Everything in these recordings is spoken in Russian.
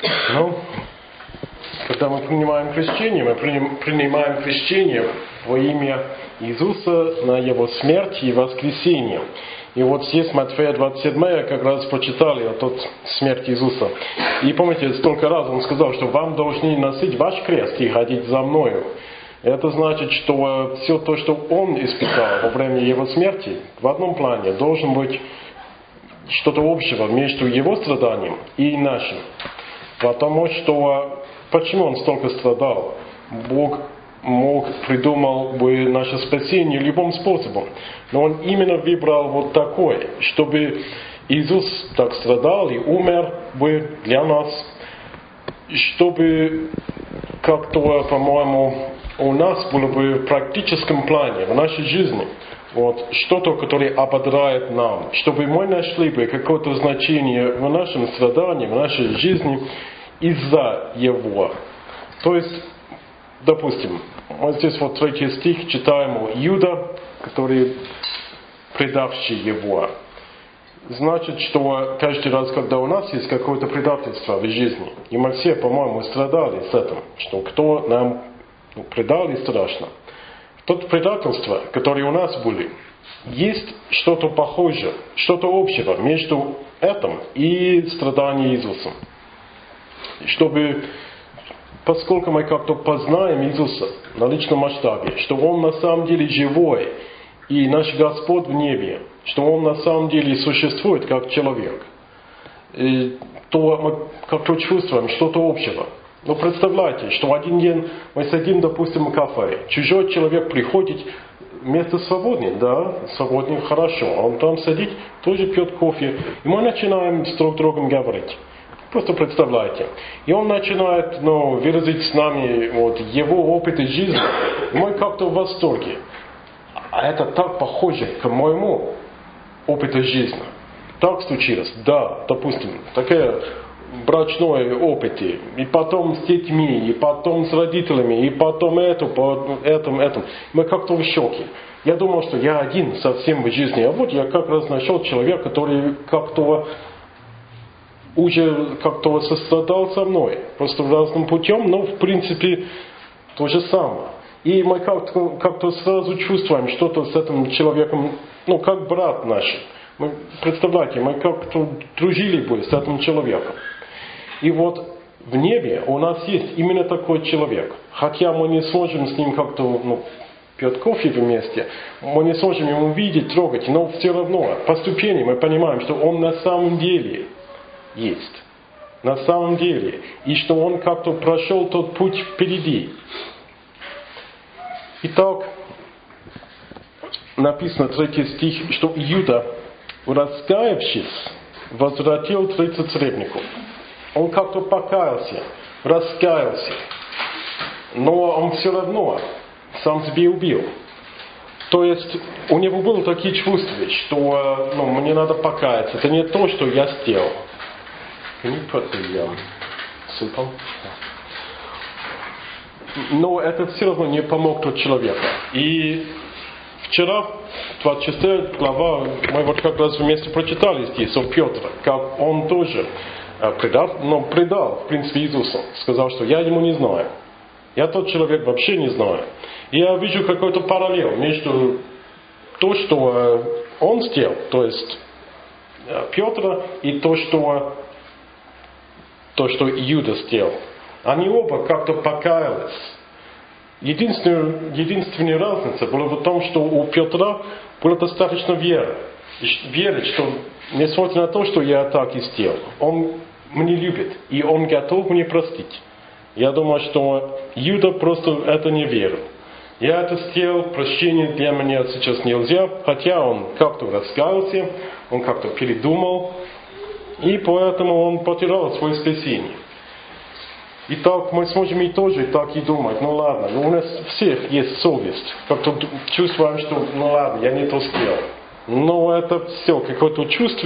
Ну, когда мы принимаем крещение, мы принимаем крещение во имя Иисуса на Его смерть и воскресение. И вот здесь Матфея 27 как раз прочитали о тот смерти Иисуса. И помните, столько раз Он сказал, что вам должны носить ваш крест и ходить за Мною. Это значит, что все то, что Он испытал во время Его смерти, в одном плане должен быть что-то общего между Его страданием и нашим. Потому что, почему Он столько страдал? Бог придумал бы наше спасение любым способом. Но Он именно выбрал вот такой, чтобы Иисус так страдал и умер бы для нас, чтобы как-то, по-моему, у нас было бы в практическом плане, в нашей жизни, вот, что-то, которое ободряет нам, чтобы мы нашли бы какое-то значение в нашем страдании, в нашей жизни из-за Его. То есть, допустим, вот здесь вот 3 стих читаем о Иуда, который предавший Его. Значит, что каждый раз, когда у нас есть какое-то предательство в жизни, и мы все, по-моему, страдали с этим, что кто нам предал и страшно. Тот предательство, которые у нас были, есть что-то похожее, что-то общего между этим и страданием Иисуса. Чтобы, поскольку мы как-то познаем Иисуса на личном масштабе, что Он на самом деле живой, и наш Господь в небе, что Он на самом деле существует как человек, то мы как-то чувствуем что-то общего. Но представляете, что один день мы сидим, допустим, в кафе, чужой человек приходит, место свободное, да, свободное, хорошо, он там сидит, тоже пьет кофе, и мы начинаем с друг другом говорить. Просто представляете. И он начинает выразить с нами вот, его опыт из жизни, и мы как-то в восторге. А это так похоже к моему опыту жизни. Так случилось, да, допустим, такая брачной опыт, и потом с детьми, и потом с родителями, и потом этом. Мы как-то в шоке. Я думал, что я один совсем в жизни, а вот я как раз нашел человека, который как-то уже как-то сострадал со мной, просто разным путем, но в принципе то же самое. И мы как-то сразу чувствуем что-то с этим человеком, как брат наш. Представляете, мы как-то дружили бы с этим человеком. И вот в небе у нас есть именно такой человек. Хотя мы не сможем с ним как-то пьет кофе вместе, мы не сможем его видеть, трогать, но все равно по ступени мы понимаем, что он на самом деле есть. На самом деле. И что он как-то прошел тот путь впереди. Итак, написано 3 стих, что Иуда, раскаявшись, возвратил 30 сребников. Он как-то покаялся, раскаялся, но он все равно сам себе убил. То есть у него было такие чувства, что мне надо покаяться. Это не то, что я сделал. Но это все равно не помог тот человеку. И вчера, 26 глава, мы вот как раз вместе прочитали здесь о Петре, как он тоже предал, в принципе, Иисуса. Сказал, что я ему не знаю. Я тот человек вообще не знаю. И я вижу какой-то параллель между то, что он сделал, то есть Петр, и то, что Иуда сделал. Они оба как-то покаялись. Единственная разница была в том, что у Петра было достаточно веры. Верить, что несмотря на то, что я так и сделал, он меня любит, и он готов мне простить. Я думаю, что Иуда просто это не верил. Я это сделал, прощение для меня сейчас нельзя, хотя он как-то раскаялся, он как-то передумал, и поэтому он потерял свое спасение. Итак, мы сможем и тоже так и думать, ладно, у нас всех есть совесть, как-то чувствуем, что ладно, я не то сделал. Но это все какое-то чувство,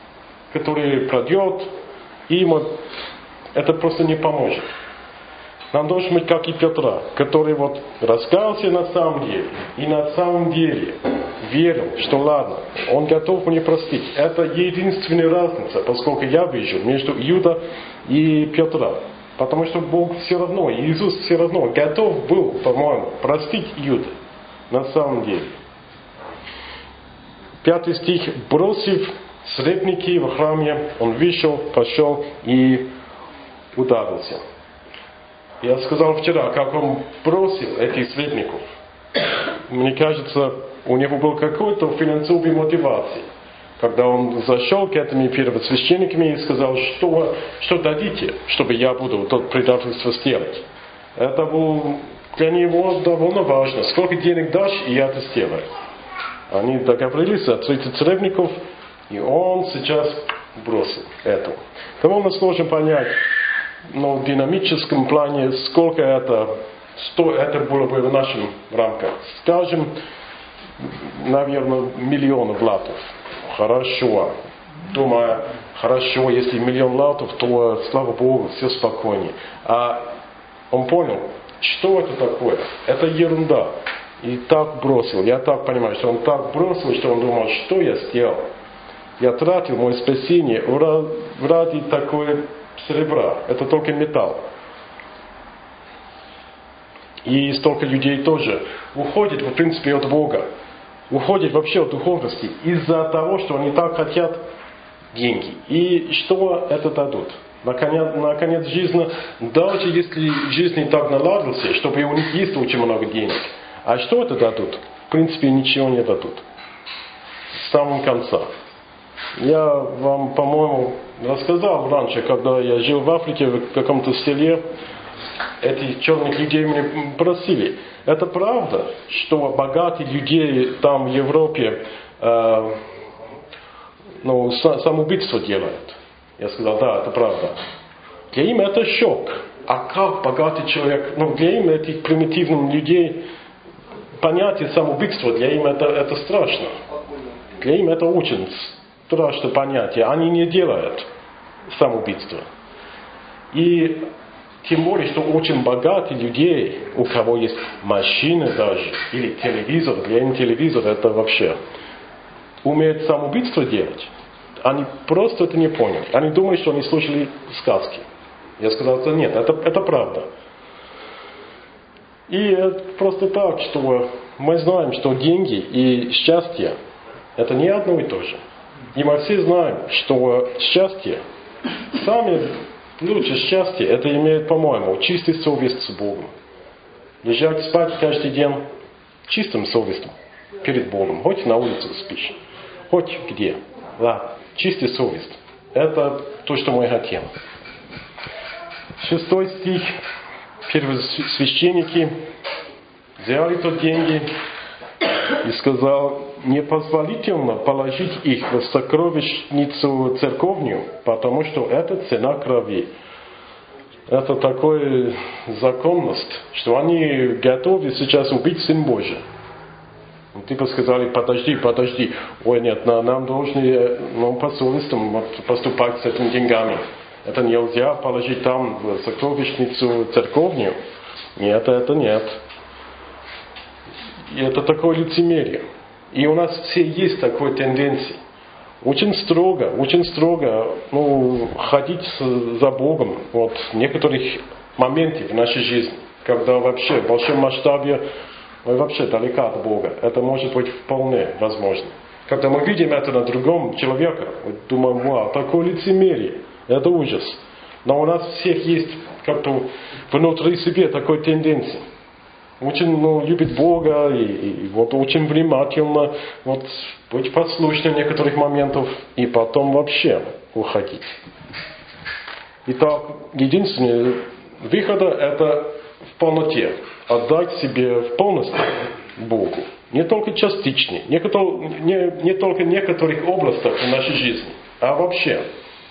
которое пройдет, и это просто не поможет. Нам должен быть как и Петра, который вот раскаялся на самом деле и на самом деле верил, что ладно, он готов мне простить. Это единственная разница, поскольку я вижу между Иуда и Петра. Потому что Бог все равно, Иисус все равно готов был, по-моему, простить Иуда на самом деле. 5 стих. Бросив сребники в храме, он вышел, пошел и ударился. Я сказал вчера, как он бросил этих сребников. Мне кажется, у него был какой-то финансовый мотивация. Когда он зашел к этими первосвященниками и сказал, что дадите, чтобы я буду тот предательство сделать. Это было для него довольно важно. Сколько денег дашь, и я это сделаю. Они договорились за 30 сребников, и он сейчас бросил это. Довольно сложно понять, но в динамическом плане, сколько это было бы в наших рамках. Скажем, наверное, 1 миллион латов. Хорошо. Думаю, хорошо, если 1 миллион латов, то, слава Богу, все спокойнее. А он понял, что это такое? Это ерунда. И так бросил. Я так понимаю, что он так бросил, что он думал, что я сделал? Я тратил мое спасение ради такой серебра. Это только металл. И столько людей тоже уходит, в принципе, от Бога. Уходит вообще от духовности из-за того, что они так хотят деньги. И что это дадут? Наконец жизни, даже если жизнь не так наладился, чтобы у них есть очень много денег. А что это дадут? В принципе, ничего не дадут. С самого конца. Я вам, по-моему, рассказал раньше, когда я жил в Африке, в каком-то селе, эти черных людей меня просили. Это правда, что богатые люди там в Европе самоубийство делают? Я сказал, да, это правда. Для них это шок. А как богатый человек, для них, этих примитивных людей, понятие самоубийства, для них это страшно. Для них это очень страшное понятие. Они не делают самоубийство. И тем более, что очень богатые людей, у кого есть машины даже, или телевизор, для них телевизор это вообще, умеют самоубийство делать. Они просто это не поняли. Они думают, что они слушали сказки. Я сказал, что нет, это правда. И это просто так, что мы знаем, что деньги и счастье это не одно и то же. И мы все знаем, что счастье, самое лучшее счастье, это имеет, по-моему, чистую совесть с Богом. Лежать спать каждый день чистым совестью перед Богом. Хоть на улице спишь, хоть где. Ладно, чистая совесть. Это то, что мы хотим. 6 стих. Первосвященники взяли то деньги и сказал, непозволительно положить их в сокровищницу церковную, потому что это цена крови. Это такая законность, что они готовы сейчас убить Сын Божий. Типа сказали, подожди. Ой, нет, нам должны по совестям поступать с этими деньгами. Это нельзя положить там в сокровищницу церковную. Нет, это нет. И это такое лицемерие. И у нас все есть такой тенденции. Очень строго ходить за Богом в некоторых моментах в нашей жизни, когда вообще в большом масштабе мы вообще далеко от Бога. Это может быть вполне возможно. Когда мы видим это на другом человеке, мы думаем, вау, такое лицемерие, это ужас. Но у нас всех есть как-то внутри себя такой тенденции. Очень любит Бога и очень внимательно быть послушным в некоторых моментах и потом вообще уходить. Итак, единственный выход это в полноте. Отдать себе в полностью Богу. Не только частично, не только в некоторых областях в нашей жизни, а вообще.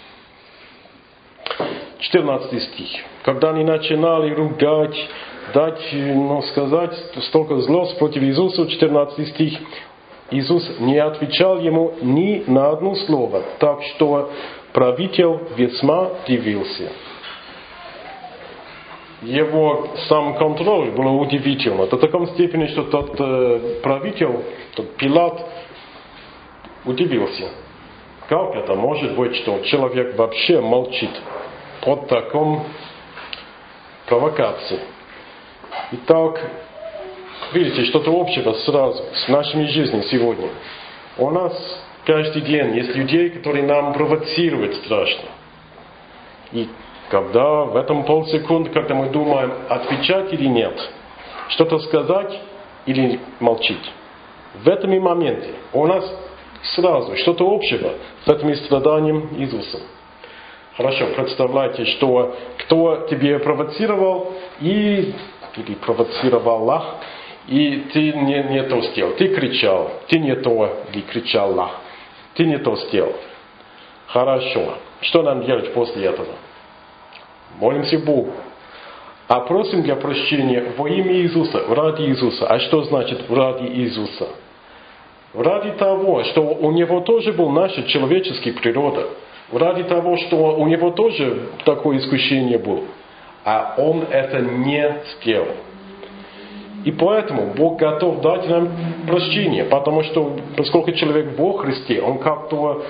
14 стих. Когда они начинали ругать, сказать столько злост против Иисуса, 14 стих, Иисус не отвечал ему ни на одно слово, так что правитель весьма удивился. его самоконтроль было удивительно. До такой степени, что тот правитель, тот Пилат, удивился. Как это может быть, что человек вообще молчит под таком провокацией? Итак, видите, что-то общего сразу с нашими жизнями сегодня. У нас каждый день есть людей, которые нам провоцируют страшно. И когда в этом полсекунды, когда мы думаем, отвечать или нет, что-то сказать или молчить, в этом и моменте у нас сразу что-то общего с этим страданием Иисуса. Хорошо, представляете, что кто тебе провоцировал или провоцировала, и ты не то сделал. Ты кричал, ты не то или кричала, ты не то сделал. Хорошо. Что нам делать после этого? Молимся Богу. А просим для прощения во имя Иисуса, ради Иисуса. А что значит ради Иисуса? Ради того, что у Него тоже был наша человеческая природа. Ради того, что у Него тоже такое искушение было. А Он это не сделал. И поэтому Бог готов дать нам прощение. Потому что, поскольку человек во Христе, он как-то,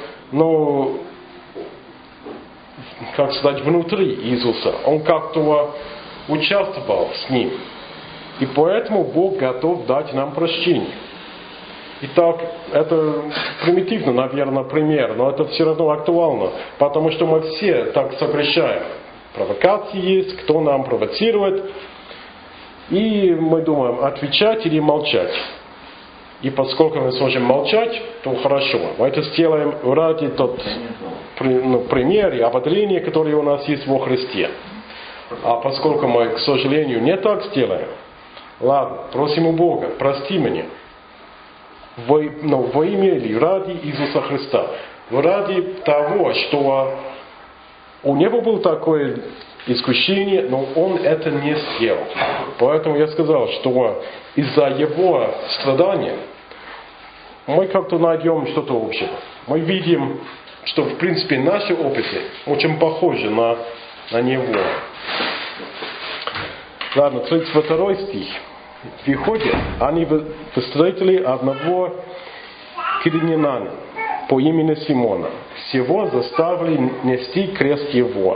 как сказать, внутри Иисуса. Он как-то участвовал с Ним. И поэтому Бог готов дать нам прощение. Итак, это примитивно, наверное, пример, но это все равно актуально. Потому что мы все так согрешаем. Провокации есть, кто нам провоцирует. И мы думаем, отвечать или молчать. И поскольку мы сможем молчать, то хорошо. Мы это сделаем ради тот пример и ободрения, которые у нас есть во Христе. А поскольку мы, к сожалению, не так сделаем, ладно, просим у Бога, прости меня. Во имя или ради Иисуса Христа. Ради того, что у Него было такое искушение, но Он это не сделал. Поэтому я сказал, что из-за Его страдания мы как-то найдем что-то общего. Мы видим, что в принципе наши опыты очень похожи на Него. Ладно, 32 стих. Выходит, они встретили одного киринянина по имени Симона. Всего заставили нести крест его.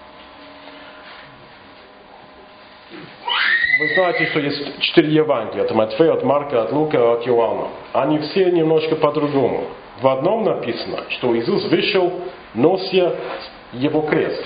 Вы знаете, что есть 4 Евангелия. От Матфея, от Марка, от Лука, от Иоанна. Они все немножко по-другому. В одном написано, что Иисус вышел, нося его крест.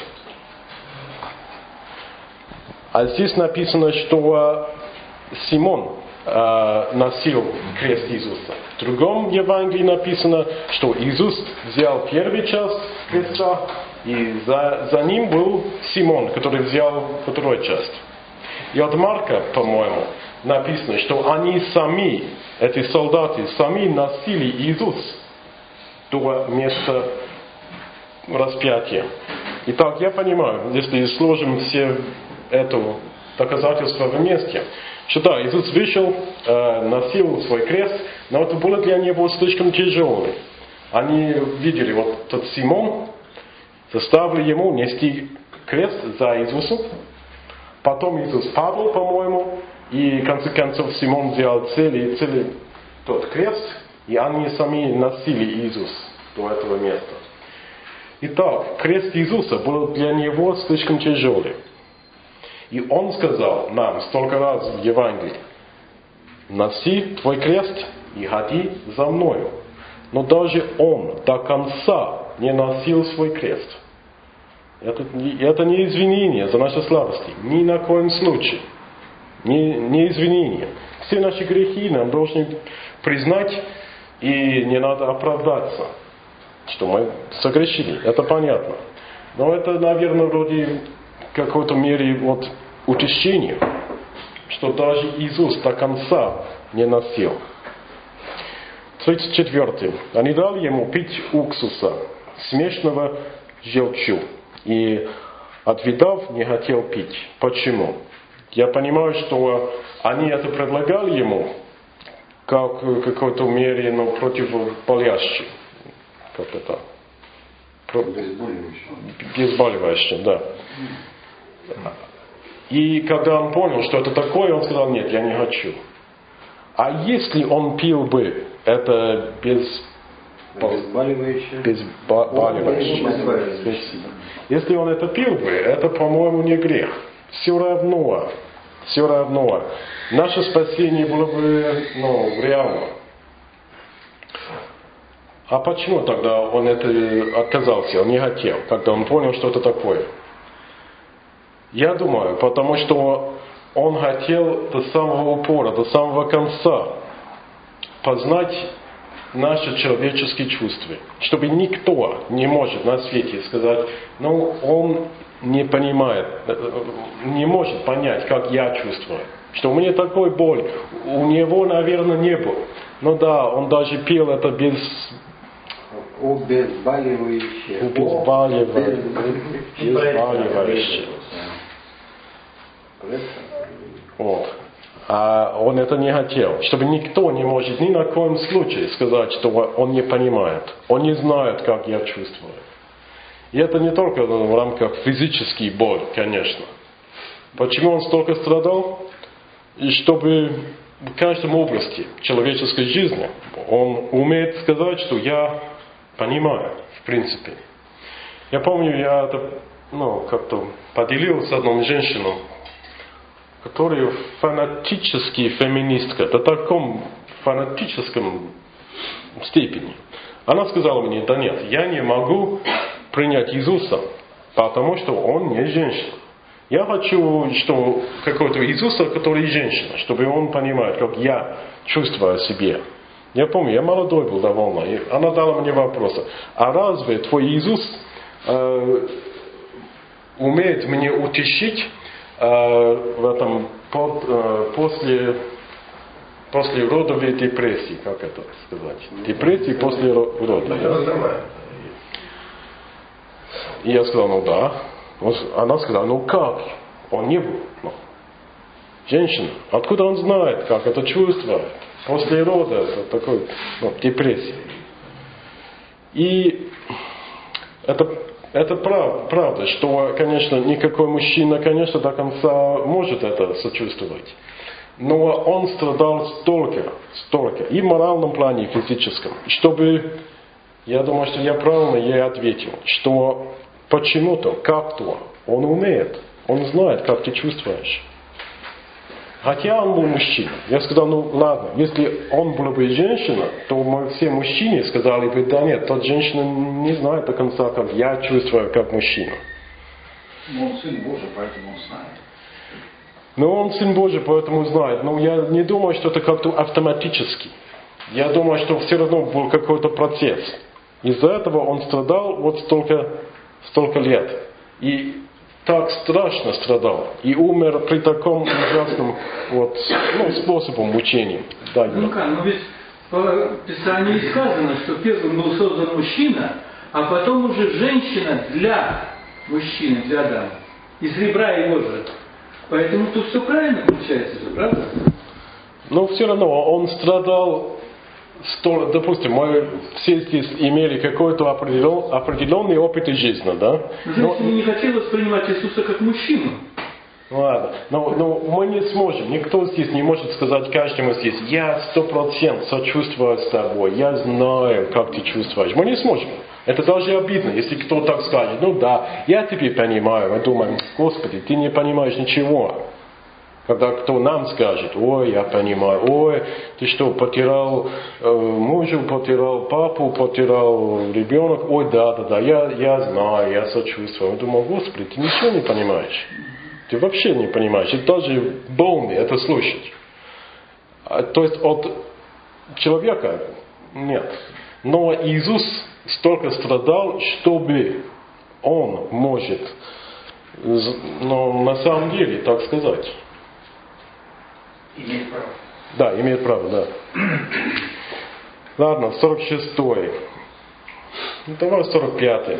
А здесь написано, что Симон носил крест Иисуса. В другом Евангелии написано, что Иисус взял первую часть креста, и за ним был Симон, который взял вторую часть. И от Марка, по-моему, написано, что они сами, эти солдаты, сами носили Иисус до места распятия. Итак, я понимаю, если сложим все это доказательства вместе, что да, Иисус вышел, носил свой крест, но это было для него слишком тяжело. Они видели, вот тот Симон, заставили ему нести крест за Иисусом. Потом Иисус падал, по-моему, и в конце концов Симон взял целый тот крест, и они сами носили Иисус до этого места. Итак, крест Иисуса был для него слишком тяжелый. И Он сказал нам столько раз в Евангелии: носи твой крест и ходи за мною. Но даже Он до конца не носил свой крест. Это не извинение за наши слабости. Ни на коем случае. Не извинение. Все наши грехи нам должны признать, и не надо оправдаться, что мы согрешили. Это понятно. Но это, наверное, вроде в какой-то мере утешение, что даже Иисус до конца не носил. 34. Они дали ему пить уксуса, смешанного желчью, и, отведав, не хотел пить. Почему? Я понимаю, что они это предлагали ему, как в какой-то мере, противоболящий. Как это? Обезболивающее. Обезболивающее, да. И когда он понял, что это такое, он сказал: нет, я не хочу. А если он пил бы это безболивающее. Если он это пил бы, это, по-моему, не грех. Все равно. Наше спасение было бы, реально. А почему тогда он это отказался, он не хотел, когда он понял, что это такое? Я думаю, потому что он хотел до самого упора, до самого конца познать наши человеческие чувства. Чтобы никто не может на свете сказать: он не понимает, не может понять, как я чувствую. Что у меня такой боль, у него, наверное, не было. Он даже пил это обезболивающее. А он это не хотел. Чтобы никто не может ни на коем случае сказать, что он не понимает. Он не знает, как я чувствую. И это не только в рамках физической боли, конечно. Почему он столько страдал? И чтобы в каждом области человеческой жизни он умеет сказать, что я понимаю, в принципе. Я помню, я это, как-то поделился с одной женщиной, которая фанатически феминистка, до таком фанатическом степени. Она сказала мне: да нет, я не могу принять Иисуса, потому что он не женщина. Я хочу, что какой-то Иисуса, который женщина, чтобы он понимает, как я чувствую о себе. Я помню, я молодой был довольно, и она дала мне вопрос: а разве твой Иисус умеет мне утешить в этом после родовой депрессии, как это сказать? Депрессии после рода. И я сказал: да. Она сказала: как? Он не был. Женщина. Откуда он знает, как это чувствует? После рода это такой депрессия. И это правда, что, конечно, никакой мужчина, конечно, до конца может это сочувствовать. Но он страдал столько, и в моральном плане, и в физическом. Чтобы, я думаю, что я правильно ей ответил, что почему-то, как-то он умеет, он знает, как ты чувствуешь. Хотя он был мужчина. Я сказал: ладно, если он был бы женщина, то мы все мужчины сказали бы: да нет, тот женщина не знает до конца, как я чувствую, как мужчина. Но он сын Божий, поэтому он знает. Он сын Божий, поэтому знает. Но я не думаю, что это как-то автоматически. Я думаю, что все равно был какой-то процесс. Из-за этого он страдал столько лет. И так страшно страдал. И умер при таком ужасном способом мучения. Да, но ведь по Писанию сказано, что первым был создан мужчина, а потом уже женщина для мужчины, для Адама. Из ребра его же. Поэтому тут все правильно получается же, правда? Но все равно он страдал. Допустим, мы все здесь имели какой-то определенный опыт жизни, да? Женщина не хотела воспринимать Иисуса как мужчину. Ладно, но мы не сможем, никто здесь не может сказать каждому здесь: я 100% сочувствую с тобой, я знаю, как ты чувствуешь. Мы не сможем. Это даже обидно, если кто так скажет: да, я тебя понимаю. Мы думаем: Господи, ты не понимаешь ничего. Когда кто нам скажет: ой, я понимаю, ой, ты что, потерял мужа, потерял папу, потерял ребенок, ой, да, я знаю, я сочувствую. Я думаю: Господи, ты ничего не понимаешь. Ты вообще не понимаешь. И даже больный это слушать. То есть от человека нет. Но Иисус столько страдал, чтобы Он может, на самом деле, так сказать. Имеет право. Да, имеет право, да. Ладно, 46-й. Давай 45-й.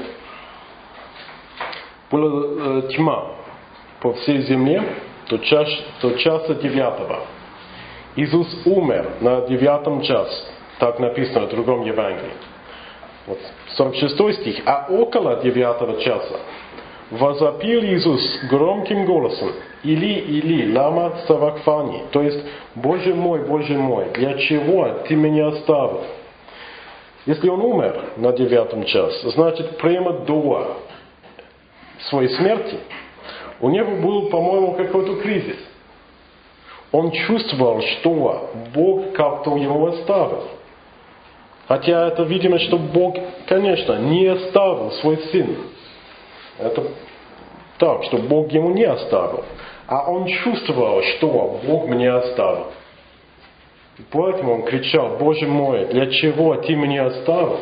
Была тьма по всей земле до часа 9. Иисус умер на 9 час. Так написано в другом Евангелии. 46 стих. А около 9 часа возопил Иисус громким голосом: «Или, Или, лама савахфани», то есть Боже мой, для чего ты меня оставил?» Если он умер на 9 часе, значит, прямо до своей смерти у него был, по-моему, какой-то кризис. Он чувствовал, что Бог как-то его оставил. Хотя это видимо, что Бог, конечно, не оставил свой Сын. Это так, что Бог ему не оставил. А он чувствовал, что Бог меня оставил. И поэтому он кричал: «Боже мой, для чего ты меня оставил?»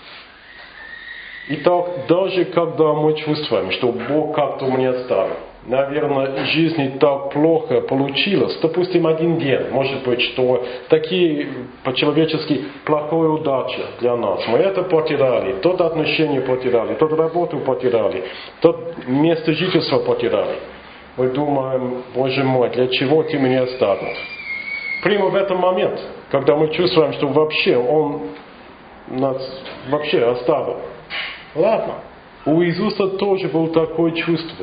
Итак, даже когда мы чувствуем, что Бог как-то меня оставил, наверное, в жизни так плохо получилось, допустим, один день, может быть, что такие по-человечески плохая удача для нас. Мы это потеряли, тот отношения потеряли, тот работу потеряли, тот место жительства потеряли. Мы думаем: «Боже мой, для чего ты меня оставил?» Прямо в этот момент, когда мы чувствуем, что вообще Он нас вообще оставил. Ладно, у Иисуса тоже было такое чувство.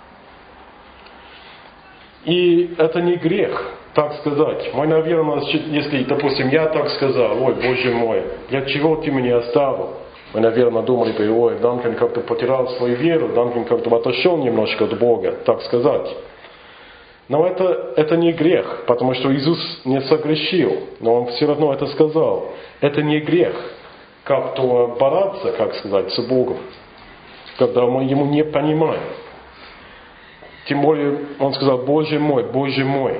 И это не грех, так сказать. Мы, наверное, если, допустим, я так сказал: «Ой, Боже мой, для чего ты меня оставил?» Мы, наверное, думали бы: «Ой, Данкин как-то потерял свою веру, Данкин как-то отошел немножко от Бога», так сказать. Но это не грех, потому что Иисус не согрешил, но Он все равно это сказал. Это не грех как-то бороться, как сказать, с Богом, когда мы Ему не понимаем. Тем более Он сказал: «Боже мой, Боже мой».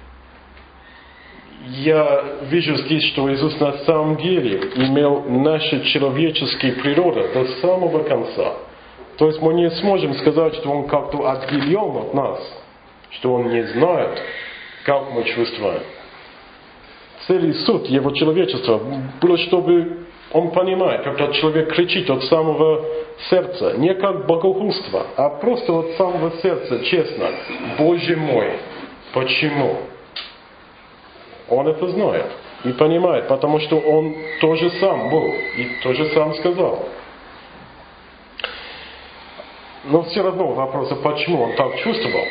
Я вижу здесь, что Иисус на самом деле имел нашу человеческую природу до самого конца. То есть мы не сможем сказать, что Он как-то отделен от нас, что Он не знает, как мы чувствуем. Целый суд Его человечества было, чтобы Он понимает, когда человек кричит от самого сердца, не как богохульство, а просто от самого сердца, честно: «Боже мой, почему?» Он это знает и понимает, потому что Он тоже сам был и тоже сам сказал. Но все равно вопрос, почему Он так чувствовал.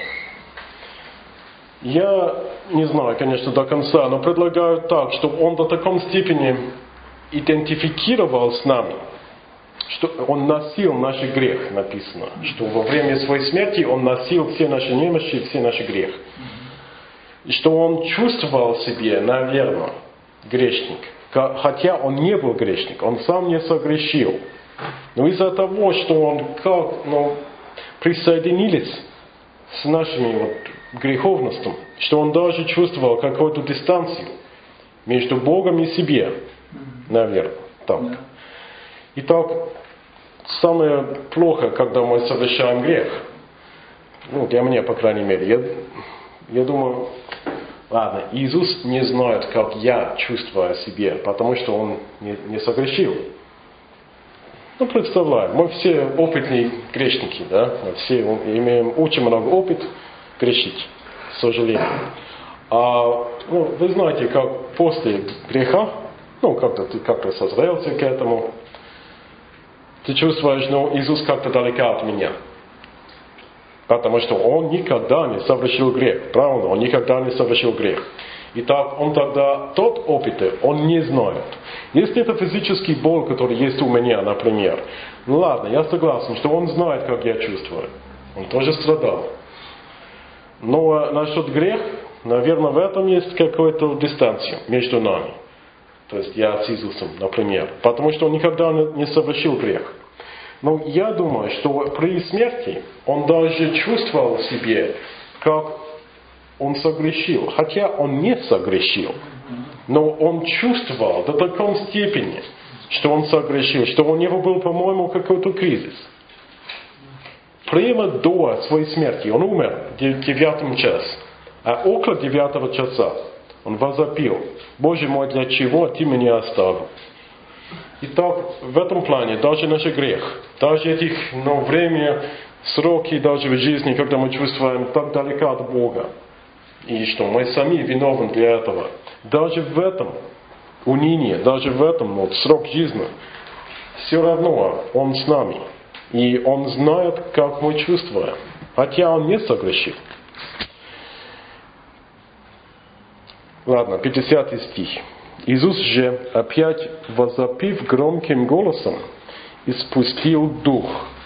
Я не знаю, конечно, до конца, но предлагаю так, что Он до такой степени идентифицировал с нами, что Он носил наш грех, написано, что во время своей смерти Он носил все наши немощи, все наши грехи. И что Он чувствовал себе, наверное, грешник, хотя Он не был грешник, Он сам не согрешил. Но из-за того, что Он присоединились с нашими греховностью, что Он даже чувствовал какую-то дистанцию между Богом и себе, наверное, так. Итак, самое плохо, когда мы совершаем грех, для меня, по крайней мере, я думаю, ладно, Иисус не знает, как я чувствую о себе, потому что Он не согрешил. Представляем, мы все опытные грешники, да? Мы все имеем очень много опыта грешить, к сожалению. Вы знаете, как после греха, как-то ты как-то созрелся к этому, ты чувствуешь, Иисус как-то далеко от меня. Потому что Он никогда не совершил грех, правда? Он никогда не совершил грех. Итак, Он тогда тот опыт, Он не знает. Если это физический боль, который есть у меня, например, ладно, я согласен, что Он знает, как я чувствую. Он тоже страдал. Но насчет греха, наверное, в этом есть какая-то дистанция между нами. То есть я с Иисусом, например. Потому что Он никогда не совершил грех. Но я думаю, что при смерти Он даже чувствовал в себе, как Он согрешил. Хотя Он не согрешил. Но Он чувствовал до такой степени, что Он согрешил, что у Него был, по-моему, какой-то кризис. Прямо до своей смерти Он умер в 9 часе. А около 9 часа Он возопил: «Боже мой, для чего ты меня оставил?» Итак, в этом плане даже наш грех, даже этих время, сроки даже в жизни, когда мы чувствуем так далеко от Бога, и что мы сами виновны для этого, даже в этом уныние, даже в этом срок жизни, все равно Он с нами. И Он знает, как мы чувствуем. Хотя Он не согрешил. Ладно, 50 стих. Иисус же, опять возопив громким голосом, испустил дух.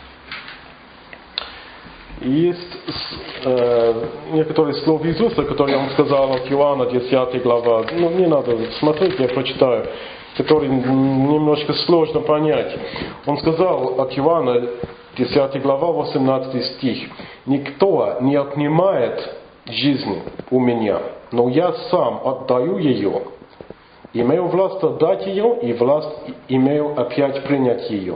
Есть некоторые слова Иисуса, которые Он сказал от Иоанна, 10 глава. Не надо смотреть, я прочитаю, которые немножко сложно понять. Он сказал от Иоанна, 10 глава, 18 стих. «Никто не отнимает жизнь у меня, но я сам отдаю ее. Имею власть отдать ее, и власть имею опять принять ее».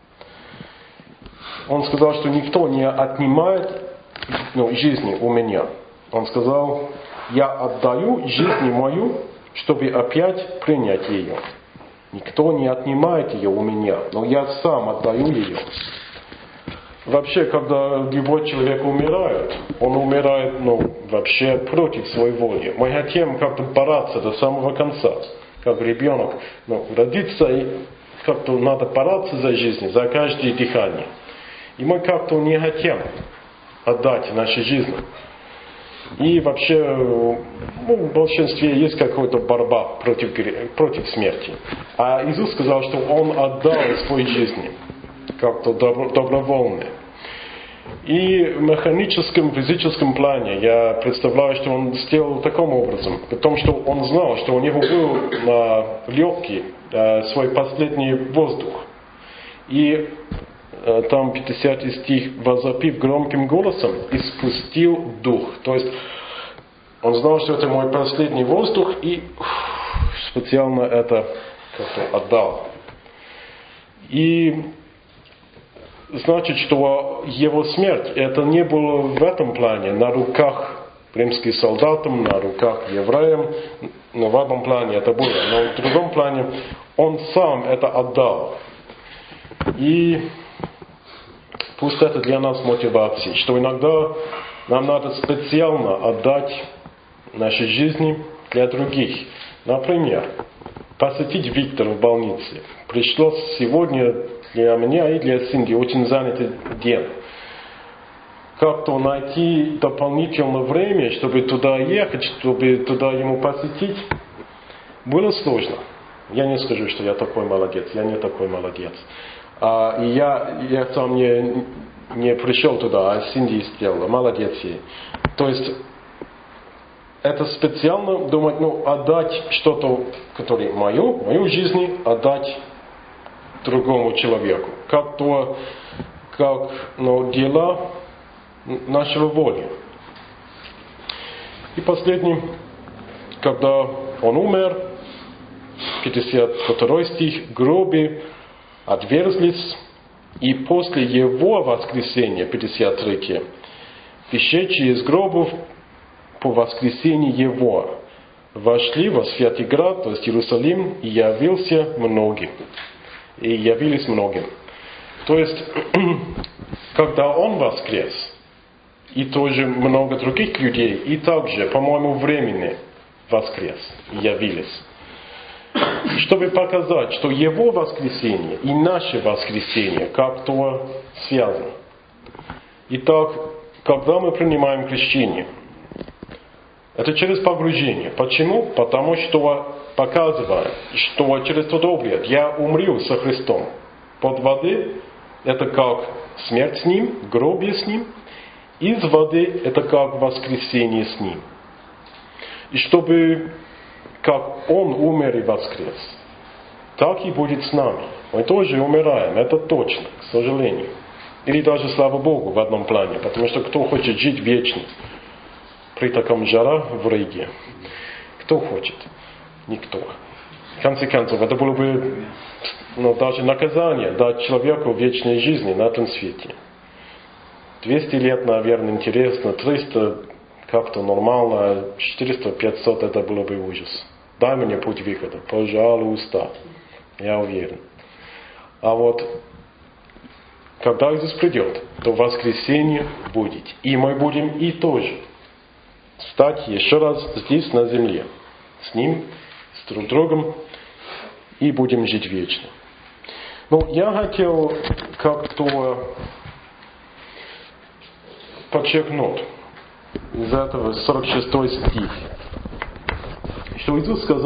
Он сказал, что никто не отнимает жизни у меня. Он сказал, я отдаю жизнь мою, чтобы опять принять ее. Никто не отнимает ее у меня, но я сам отдаю ее. Вообще, когда любой человек умирает, он умирает вообще против своей воли. Мы хотим как-то бороться до самого конца, как ребенок. Родиться и как-то надо бороться за жизнь, за каждое дыхание. И мы как-то не хотим отдать нашу жизнь. И вообще, в большинстве есть какая-то борьба против смерти. А Иисус сказал, что Он отдал свою жизнь, как-то добровольно. И в механическом, физическом плане я представляю, что Он сделал таким образом. Потому что Он знал, что у Него был легкий свой последний воздух. И там 50 стих, возопив громким голосом, испустил дух. То есть Он знал, что это мой последний воздух, и специально это как-то отдал. И значит, что Его смерть, это не было в этом плане, на руках римским солдатам, на руках евреям, но в одном плане это было, но в другом плане Он сам это отдал. И пусть это для нас мотивация, что иногда нам надо специально отдать наши жизни для других. Например, посетить Виктора в больнице. Пришлось сегодня для меня и для Синди очень занятый день. Как-то найти дополнительное время, чтобы туда ехать, чтобы туда ему посетить, было сложно. Я не скажу, что я такой молодец, я не такой молодец. И я сам не пришел туда, а Синди сделала. Молодец ей. То есть, это специально думать, отдать что-то, которое мою жизнь, отдать другому человеку. Как дела нашего воли. И последний, когда Он умер, 52 стих, гробы отверзлись, и после Его воскресения, 53, пришедшие из гробов по воскресении Его вошли во Святый Град, то есть Иерусалим, и явились многим. То есть, когда Он воскрес, и тоже много других людей, и также, по-моему, временно воскрес, и явились. Чтобы показать, что Его воскресение и наше воскресение как-то связаны. Итак, когда мы принимаем крещение, это через погружение. Почему? Потому что показывает, что через тот обряд я умру со Христом. Под водой это как смерть с Ним, гробе с Ним. Из воды это как воскресение с Ним. И чтобы как Он умер и воскрес, так и будет с нами. Мы тоже умираем, это точно, к сожалению. Или даже, слава Богу, в одном плане, потому что кто хочет жить вечно при таком жара в Риге? Кто хочет? Никто. В конце концов, это было бы даже наказание дать человеку вечной жизни на этом свете. 200 лет, наверное, интересно, 300 как-то нормально, 400, 500 это было бы ужас. Дай мне путь выхода, пожалуйста, я уверен. А вот, когда Иисус придет, то воскресенье будет. И мы будем и тоже стать еще раз здесь на земле. С Ним, с друг другом, и будем жить вечно. Ну, я хотел как-то подчеркнуть из этого 46 стих, что Иисус сказал,